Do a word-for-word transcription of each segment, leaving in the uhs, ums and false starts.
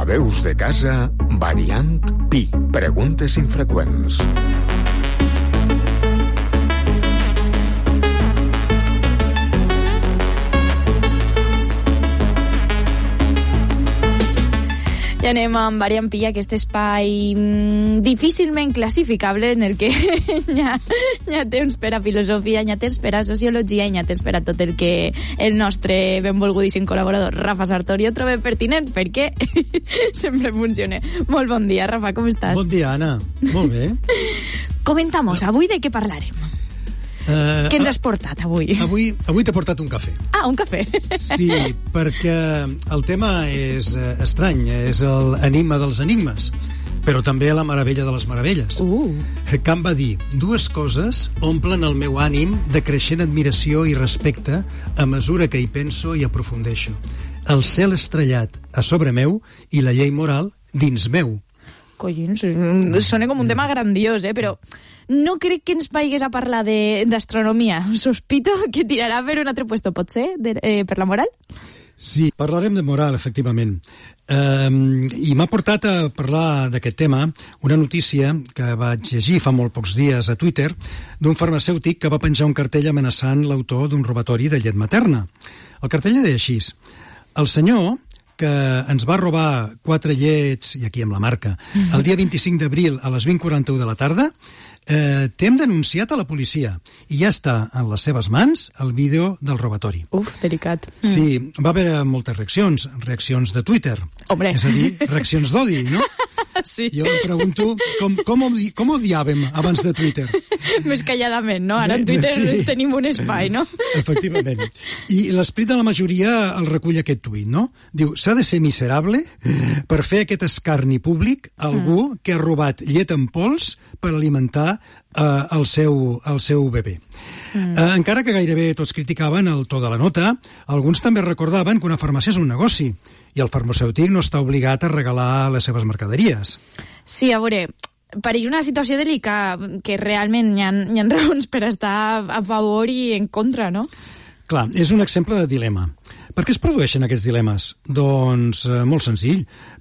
A Veus de Casa, variant Pi. Preguntes infreqüents. I anem amb Variant Pi, aquest espai mmm, difícilment classificable en el que hi ha, hi ha temps per a filosofia, hi ha temps per a sociologia, hi ha temps per a tot el que el nostre benvolgudíssim col·laborador Rafa Sartori ho troba pertinent, perquè sempre funciona. Molt bon dia, Rafa, com estàs? Bon dia, Anna. Molt bé. Comentamos, avui de què parlarem? Uh, Què ens has portat avui? Avui, avui t'he portat un cafè. Ah, un cafè. Sí, perquè el tema és eh, estrany, és l'enigma dels enigmes, però també la meravella de les meravelles. Uh. Kant va dir, dues coses omplen el meu ànim de creixent admiració i respecte a mesura que hi penso i aprofundeixo. El cel estrellat a sobre meu i la llei moral dins meu. Collons, sona com un tema grandiós, eh? Però no crec que ens vaigues a parlar d'astronomia. Sospito que tirarà per un altre puesto, pot ser? De, eh, per la moral? Sí, parlarem de moral, efectivament. Um, I m'ha portat a parlar d'aquest tema una notícia que vaig llegir fa molt pocs dies a Twitter d'un farmacèutic que va penjar un cartell amenaçant l'autor d'un robatori de llet materna. El cartell deia així: el senyor que ens va robar quatre llets, i aquí amb la marca, el dia vint-i-cinc d'abril a les vint quaranta-u de la tarda, eh, t'hem denunciat a la policia i ja està en les seves mans el vídeo del robatori. Uf, delicat. Sí, va haver moltes reaccions, reaccions de Twitter. Hombre. És a dir, reaccions d'odi, no? Sí. Jo em pregunto com, com, odi, com odiàvem abans de Twitter. Més calladament, no? Ara en Twitter sí. Tenim un espai, no? Efectivament. I l'esperit de la majoria el recull aquest tuit, no? Diu, s'ha de ser miserable per fer aquest escarni públic a algú mm. que ha robat llet en pols per alimentar eh, el, seu, el seu bebè. Mm. Eh, encara que gairebé tots criticaven el to de la nota, alguns també recordaven que una farmàcia és un negoci i el farmacèutic no està obligat a regalar les seves mercaderies. Sí, a veure, pareix una situació delicada, que realment hi ha, hi ha raons per estar a favor i en contra, no? Clar, és un exemple de dilema. Per què es produeixen aquests dilemes? Doncs eh, molt senzill,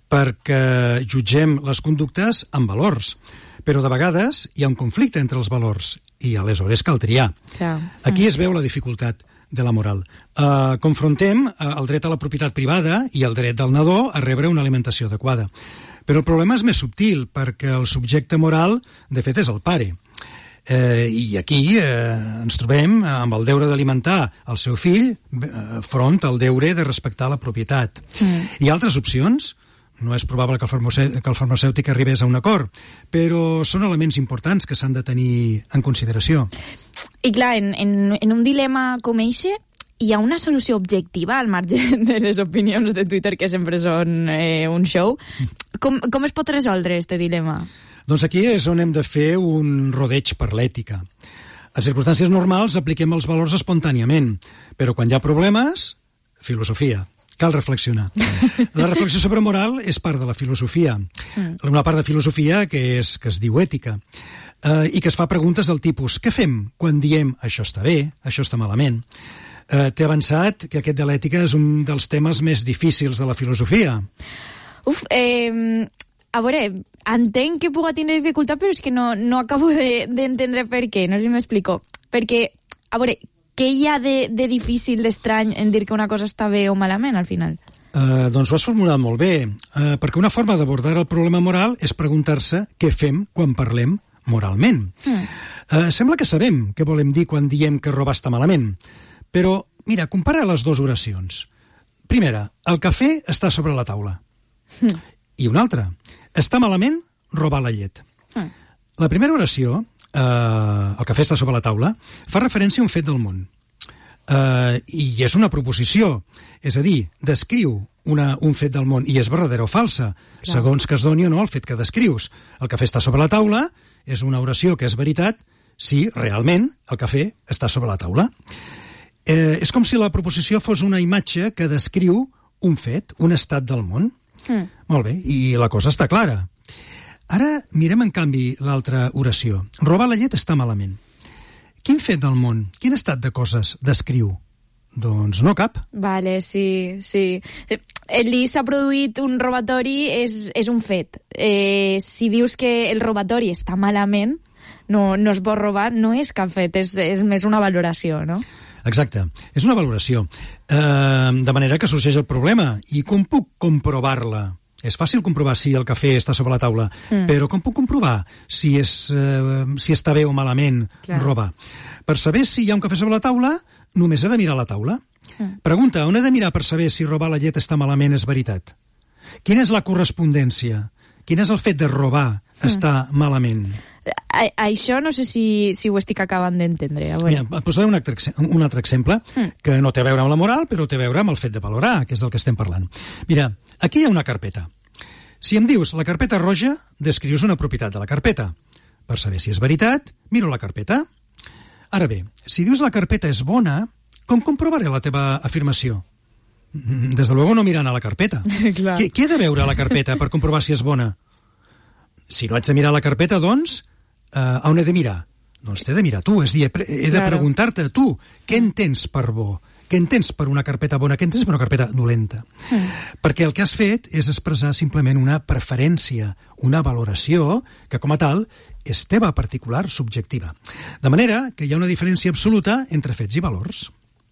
perquè jutgem les conductes amb valors, però de vegades hi ha un conflicte entre els valors i aleshores cal triar. Clar. Aquí es veu la dificultat de la moral. Uh, confrontem uh, el dret a la propietat privada i el dret del nadó a rebre una alimentació adequada. Però el problema és més subtil, perquè el subjecte moral, de fet, és el pare. Eh, I aquí eh, ens trobem amb el deure d'alimentar el seu fill eh, front al deure de respectar la propietat. Mm. Hi ha altres opcions? No és probable que el, farmacèutic, que el farmacèutic arribés a un acord, però són elements importants que s'han de tenir en consideració. I clar, en, en, en un dilema com eixe, hi ha una solució objectiva al marge de les opinions de Twitter, que sempre són eh, un show. Com, com es pot resoldre este dilema? Doncs aquí és on hem de fer un rodeig per l'ètica. En circumstàncies normals apliquem els valors espontàniament, però quan hi ha problemes, filosofia. Cal reflexionar. La reflexió sobre moral és part de la filosofia. Una part de filosofia que, és, que es diu ètica. Eh, I que es fa preguntes del tipus: què fem quan diem això està bé, això està malament? Eh, T'he avançat que aquest de l'ètica és un dels temes més difícils de la filosofia. Uf, eh, a veure, entenc que puga tenir dificultat, però és que no, no acabo d'entendre de, per què, no sé si m'explico. Perquè, a veure, què hi ha de, de difícil, d'estrany en dir que una cosa està bé o malament, al final? Uh, doncs ho has formulat molt bé, uh, perquè una forma d'abordar el problema moral és preguntar-se què fem quan parlem moralment. Mm. Uh, sembla que sabem què volem dir quan diem que robar està malament, però, mira, compara les dues oracions. Primera, el cafè està sobre la taula. Mm. I una altra, està malament robar la llet. Mm. La primera oració, eh, el cafè està sobre la taula, fa referència a un fet del món. Eh, I és una proposició, és a dir, descriu una, un fet del món i és verdadera o falsa, clar, segons que es doni o no el fet que descrius. El cafè està sobre la taula és una oració que és veritat si realment el cafè està sobre la taula. Eh, és com si la proposició fos una imatge que descriu un fet, un estat del món. Mm. Molt bé, i la cosa està clara. Ara mirem, en canvi, l'altra oració. Robar la llet està malament. Quin fet del món, quin estat de coses descriu Doncs no cap. Vale, sí, sí. El dir s'ha produït un robatori és, és un fet. Eh, si dius que el robatori està malament, no, no es pot robar, no és cap fet, és, és més una valoració, no? Exacte, és una valoració. Eh, de manera que sorgeix el problema. I com puc comprovar-la? És fàcil comprovar si el cafè està sobre la taula, mm. però com puc comprovar si, és, eh, si està bé o malament Clar. robar? Per saber si hi ha un cafè sobre la taula, només he de mirar la taula. Mm. Pregunta, on he de mirar per saber si robar la llet està malament és veritat? Quina és la correspondència? Quin és el fet de robar mm. està malament? A, això no sé si, si ho estic acabant d'entendre. Mira, et posaré un altre, un altre exemple mm. que no té a veure amb la moral, però té a veure amb el fet de valorar, que és del que estem parlant. Mira, aquí hi ha una carpeta. Si em dius la carpeta roja, descrius una propietat de la carpeta. Per saber si és veritat, miro la carpeta. Ara bé, si dius la carpeta és bona, com comprovaré la teva afirmació? Des de luego no mirant a la carpeta. Què, què he de veure a la carpeta per comprovar si és bona? Si no haig de mirar la carpeta, doncs, eh, on he de mirar? Doncs t'he de mirar tu, és a dir, he de preguntar-te tu, què entens per bo? Què entens per una carpeta bona? Què entens per una carpeta dolenta? Mm. Perquè el que has fet és expressar simplement una preferència, una valoració que, com a tal, és teva particular, subjectiva. De manera que hi ha una diferència absoluta entre fets i valors.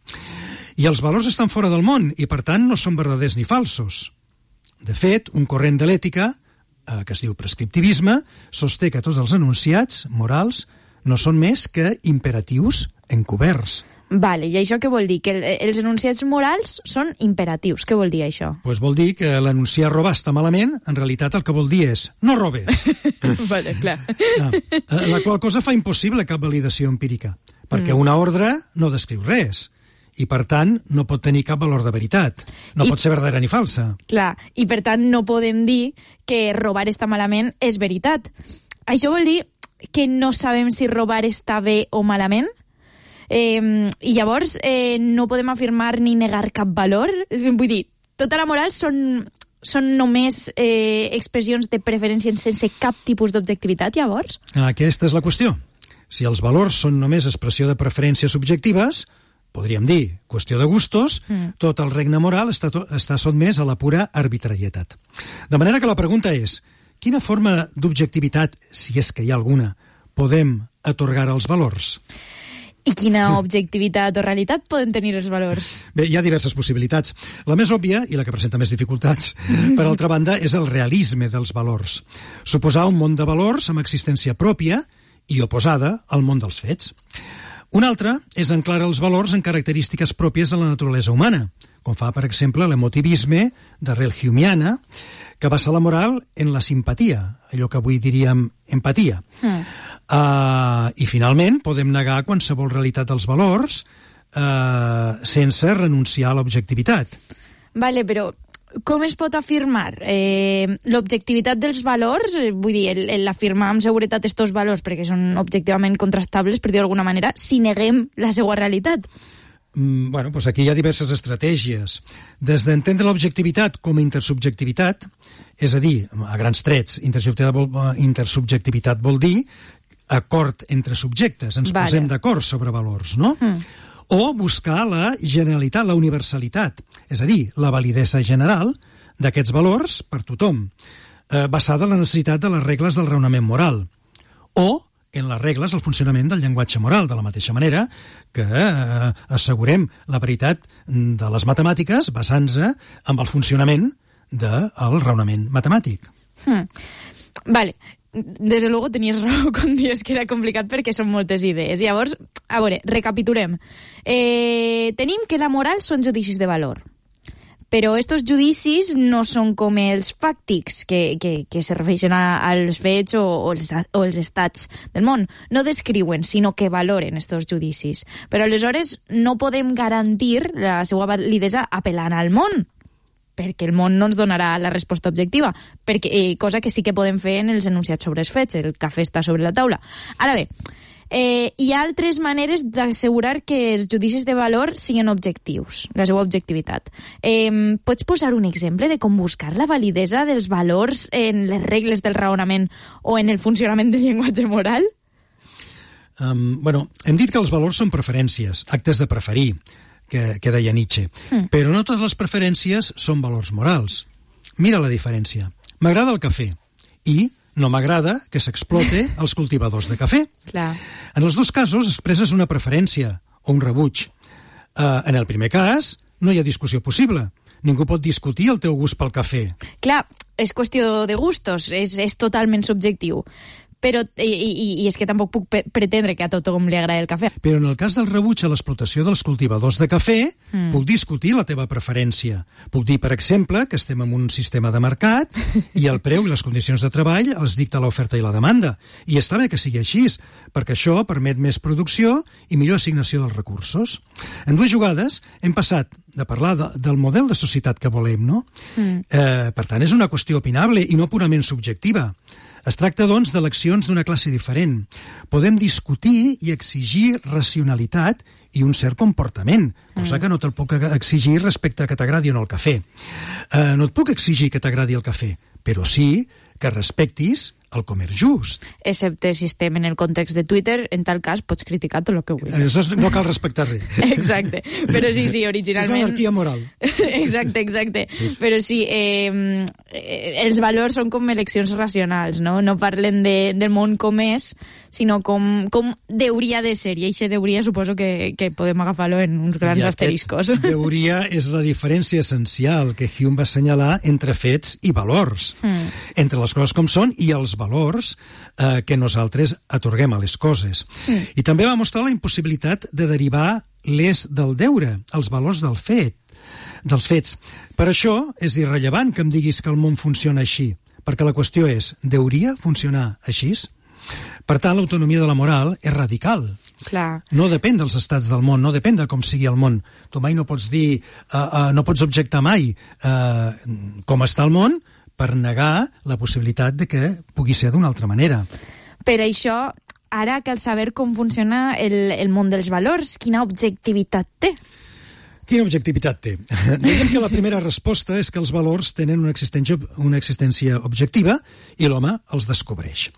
I els valors estan fora del món i, per tant, no són verdaders ni falsos. De fet, un corrent de l'ètica, eh, que es diu prescriptivisme, sosté que tots els enunciats morals no són més que imperatius encoberts. Vale, i això què vol dir? Que els enunciats morals són imperatius. Què vol dir això? Pues vol dir que l'enunciar robar està malament, en realitat el que vol dir és no robes. Vale, clar. Ah, la qual cosa fa impossible cap validació empírica, perquè mm. una ordre no descriu res i, per tant, no pot tenir cap valor de veritat. No I, pot ser verdadera ni falsa. Clar, i per tant no podem dir que robar està malament és veritat. Això vol dir que no sabem si robar està bé o malament? Eh, I llavors eh, no podem afirmar ni negar cap valor? Vull dir, tota la moral són, són només eh, expressions de preferències sense cap tipus d'objectivitat, llavors? Aquesta és la qüestió. Si els valors són només expressió de preferències subjectives, podríem dir qüestió de gustos, mm. tot el regne moral està, to, està sotmès a la pura arbitrarietat. De manera que la pregunta és, quina forma d'objectivitat, si és que hi ha alguna, podem atorgar als valors? I quina objectivitat o realitat poden tenir els valors? Bé, hi ha diverses possibilitats. La més òbvia, i la que presenta més dificultats, per altra banda, és el realisme dels valors. Suposar un món de valors amb existència pròpia i oposada al món dels fets. Una altra és enclarar els valors en característiques pròpies de la naturalesa humana, com fa, per exemple, l'emotivisme d'arrel humiana, que basa la moral en la simpatia, allò que avui diríem empatia. Mm. Uh, I, finalment, podem negar qualsevol realitat dels valors uh, sense renunciar a l'objectivitat. Vale, però com es pot afirmar eh, l'objectivitat dels valors? Vull dir, l'afirmar amb seguretat estos valors, perquè són objectivament contrastables, per dir d'alguna manera, si neguem la seva realitat. Mm, bueno, doncs aquí hi ha diverses estratègies. Des d'entendre l'objectivitat com a intersubjectivitat, és a dir, a grans trets, intersubjectivitat vol, intersubjectivitat vol dir acord entre subjectes, ens vale. posem d'acord sobre valors, no? Mm. O buscar la generalitat, la universalitat, és a dir, la validesa general d'aquests valors per tothom, eh, basada en la necessitat de les regles del raonament moral, o en les regles del funcionament del llenguatge moral, de la mateixa manera que eh, assegurem la veritat de les matemàtiques basant-se en el funcionament del raonament matemàtic. Mm. Vale. Desde luego tenies raó quan dius que era complicat perquè són moltes idees. Llavors, a veure, recapitulem. Eh, tenim que la moral són judicis de valor. Però estos judicis no són com els fàctics, que, que, que se refereixen a, als fets o, o, els, o els estats del món. No descriuen, sinó que valoren estos judicis. Però aleshores no podem garantir la seva validesa apel·lant al món, perquè el món no ens donarà la resposta objectiva, perquè, eh, cosa que sí que podem fer en els enunciats sobre els fets, el cafè està sobre la taula. Ara bé, eh, hi ha altres maneres d'assegurar que els judicis de valor siguin objectius, la seva objectivitat. Eh, pots posar un exemple de com buscar la validesa dels valors en les regles del raonament o en el funcionament del llenguatge moral? Um, bueno, hem dit que els valors són preferències, actes de preferir. que, que deia Nietzsche. Mm. Però no totes les preferències són valors morals. Mira la diferència. M'agrada el cafè i no m'agrada que s'explote els cultivadors de cafè. Clar. En els dos casos expresses una preferència o un rebuig. Uh, en el primer cas, no hi ha discussió possible. Ningú pot discutir el teu gust pel cafè. Clar, és qüestió de gustos, és, és totalment subjectiu. Però, i, i, i és que tampoc puc pretendre que a tothom li agradi el cafè. Però en el cas del rebuig a l'explotació dels cultivadors de cafè, mm. puc discutir la teva preferència. Puc dir, per exemple, que estem en un sistema de mercat i el preu i les condicions de treball els dicta l'oferta i la demanda. I està bé que sigui així, perquè això permet més producció i millor assignació dels recursos. En dues jugades hem passat de parlar de, del model de societat que volem, no? Mm. Eh, per tant, és una qüestió opinable i no purament subjectiva. Es tracta, doncs, d'eleccions d'una classe diferent. Podem discutir i exigir racionalitat i un cert comportament, cosa que no te'l puc exigir respecte a que t'agradi o no el cafè. Eh, no et puc exigir que t'agradi el cafè, però sí que respectis el comerç just. Excepte si estem en el context de Twitter, en tal cas pots criticar tot el que vulguis. Això no cal respectar res. Exacte, però sí, sí, originalment... És anarquia moral. Exacte, exacte. Però sí, eh, els valors són com eleccions racionals, no? No parlen de, del món com és, sinó com, com deuria de ser, i això deuria suposo que, que podem agafar-lo en uns grans asteriscos. Deuria és la diferència essencial que Hume va assenyalar entre fets i valors. Mm. Entre les coses com són i els valors eh, que nosaltres atorguem a les coses. Mm. I també va mostrar la impossibilitat de derivar l'és del deure, els valors del fet, dels fets. Per això és irrellevant que em diguis que el món funciona així, perquè la qüestió és, deuria funcionar així? Per tant, l'autonomia de la moral és radical. Clar. No depèn dels estats del món, no depèn de com sigui el món. Tu mai no pots dir, uh, uh, no pots objectar mai uh, com està el món, per negar la possibilitat de que pugui ser d'una altra manera. Per això, ara cal saber com funciona el, el món dels valors. Quina objectivitat té? Quina objectivitat té? Diguem que la primera resposta és que els valors tenen una existència, una existència objectiva i l'home els descobreix.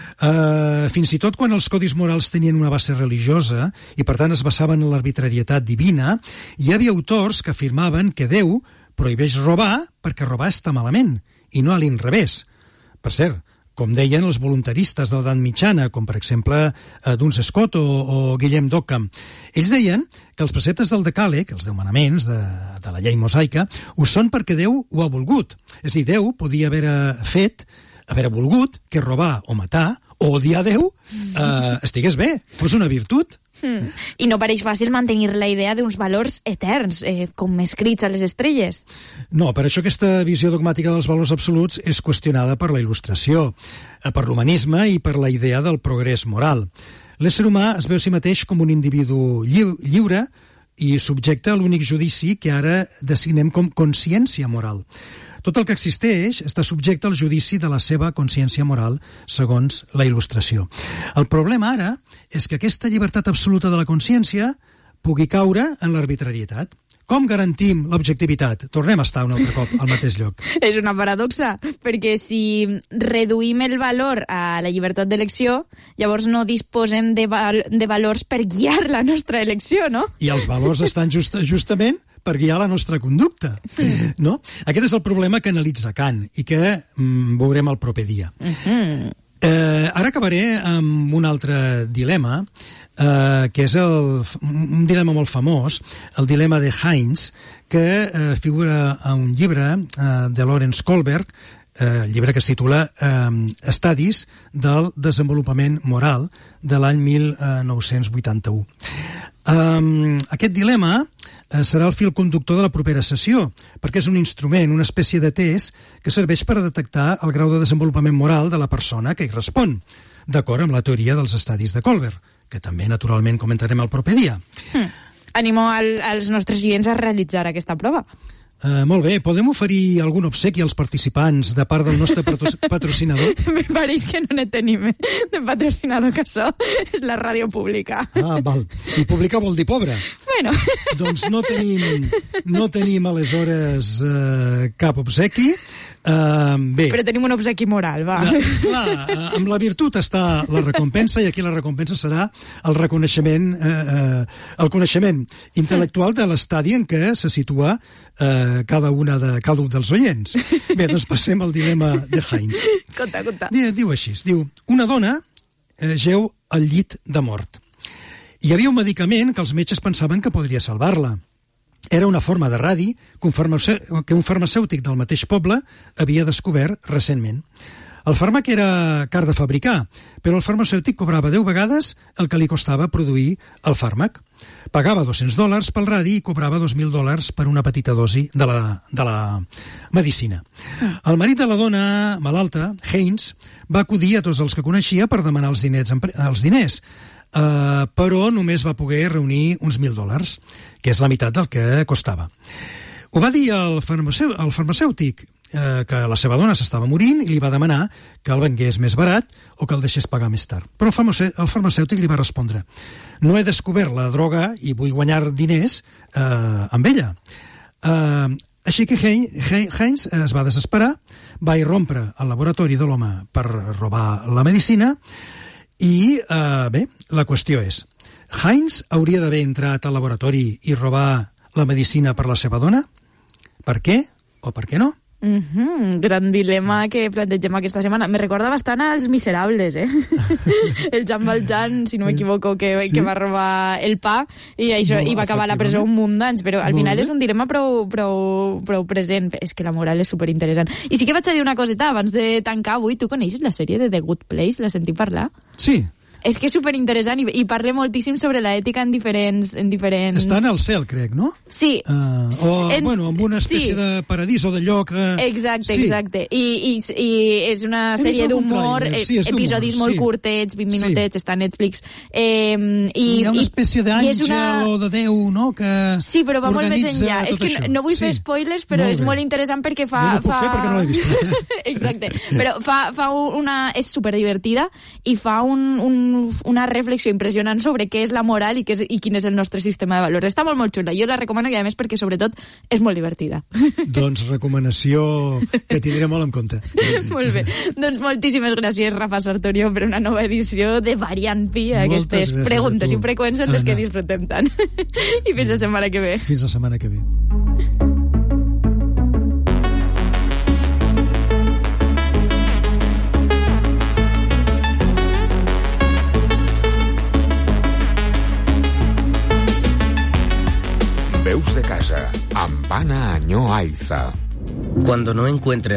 Uh, fins i tot quan els codis morals tenien una base religiosa i per tant es basaven en l'arbitrarietat divina, hi havia autors que afirmaven que Déu prohibeix robar perquè robar està malament, i no a l'inrevés. Per cert, com deien els voluntaristes de l'edat mitjana, com per exemple eh, Duns Scott o, o Guillem d'Occam. Ells deien que els preceptes del Decàleg, els deu manaments de, de la llei mosaica, ho són perquè Déu ho ha volgut. És a dir, Déu podia haver fet, haver volgut que robar o matar o odiar Déu eh, estigués bé, fos una virtut. Mm. I no pareix fàcil mantenir la idea d'uns valors eterns, eh, com escrits a les estrelles. No, per això aquesta visió dogmàtica dels valors absoluts és qüestionada per la il·lustració, eh, per l'humanisme i per la idea del progrés moral. L'ésser humà es veu a si mateix com un individu lliu lliure i subjecte a l'únic judici que ara designem com consciència moral. Tot el que existeix està subjecte al judici de la seva consciència moral, segons la il·lustració. El problema ara és que aquesta llibertat absoluta de la consciència pugui caure en l'arbitrarietat. Com garantim l'objectivitat? Tornem a estar un altre cop al mateix lloc. És una paradoxa, perquè si reduïm el valor a la llibertat d'elecció, llavors no disposem de, val de valors per guiar la nostra elecció, no? I els valors estan just justament per guiar la nostra conducta, no? Aquest és el problema que analitza Kant i que mm, veurem el proper dia. Uh-huh. eh, ara acabaré amb un altre dilema, eh, que és el, un dilema molt famós, el dilema de Heinz, que eh, figura a un llibre eh, de Lawrence Kohlberg, eh, el llibre que es titula eh, Estadis del desenvolupament moral, de l'any mil nou-cents vuitanta-u. Um, aquest dilema eh, serà el fil conductor de la propera sessió, perquè és un instrument, una espècie de test que serveix per a detectar el grau de desenvolupament moral de la persona que hi respon, d'acord amb la teoria dels estadis de Kohlberg, que també naturalment comentarem el proper dia. Hmm. Animo al, als nostres oients a realitzar aquesta prova. Uh, molt bé, podem oferir algun obsequi als participants de part del nostre patrocinador? Me pareix que no ne tenim de patrocinador, que això és la ràdio pública. Ah, val. I pública vol dir pobra. Bueno. Doncs no tenim, no tenim aleshores eh, cap obsequi. Uh, bé. Però tenim un obsequi moral, va. La, clar, uh, amb la virtut està la recompensa, i aquí la recompensa serà el reconeixement, uh, uh, el coneixement intel·lectual de l'estadi en què se situa uh, cada una de cada un dels oients. Bé, doncs passem al dilema de Heinz. Conta, conta. Diu, diu així, diu, una dona eh, geu al llit de mort. Hi havia un medicament que els metges pensaven que podria salvar-la. Era una forma de radi que un, que un farmacèutic del mateix poble havia descobert recentment. El fàrmac era car de fabricar, però el farmacèutic cobrava deu vegades el que li costava produir el fàrmac. Pagava dos-cents dòlars pel radi i cobrava dos mil dòlars per una petita dosi de la, de la medicina. El marit de la dona malalta, Heinz, va acudir a tots els que coneixia per demanar els diners, els diners uh, però només va poder reunir uns mil dòlars, que és la meitat del que costava. Ho va dir el, farmacèu el farmacèutic, eh, que la seva dona s'estava morint, i li va demanar que el vengués més barat o que el deixés pagar més tard. Però el, farmacè el farmacèutic li va respondre: no he descobert la droga i vull guanyar diners eh, amb ella. Eh, així que Heinz es va desesperar, va irrompre al laboratori de l'home per robar la medicina i, eh, bé, la qüestió és: Heinz hauria d'haver entrat al laboratori i robar la medicina per la seva dona? Per què? O per què no? Mm-hmm, gran dilema que plantegem aquesta setmana. Me recorda bastant als Miserables, eh? El Jean Valjean, si no m'equivoco, que, sí? que va robar el pa i això no, i va acabar a la presó un munt d'anys, però al final és un dilema prou, prou, prou present. És que la moral és superinteressant. I sí que vaig a dir una coseta abans de tancar avui. Tu coneixes la sèrie de The Good Place? La sentim parlar? Sí. És que és superinteressant i, i parla moltíssim sobre l'ètica en diferents, en diferents... Està en el cel, crec, no? Sí. Uh, o, en... bueno, amb una espècie sí. de paradís o de lloc... Uh... Exacte, sí. exacte. I, i, I és una He sèrie d'humor, sí, episodis molt sí. curtets, vint minutets, sí. està a Netflix. Eh, i, Hi ha una espècie d'àngel una... o de Déu, no?, que sí, però va molt més enllà. És que això. no, no vull sí. fer spoilers, però molt és bé. molt interessant perquè fa... No, no puc fa... fer perquè no l'he vist. Exacte. Però fa, fa una... és superdivertida i fa un, un, una reflexió impressionant sobre què és la moral i, què és, i quin és el nostre sistema de valors. Està molt, molt xula. Jo la recomano i, a més, perquè, sobretot, és molt divertida. Doncs recomanació que tindré molt en compte. Molt bé. Doncs moltíssimes gràcies, Rafa Sartorio, per una nova edició de Variant Pi, aquestes preguntes i freqüents en les que disfrutem tant. I fins la setmana que ve. Fins la setmana que ve. Veus de casa, amb Anna Añó Aiza. Cuando no encuentre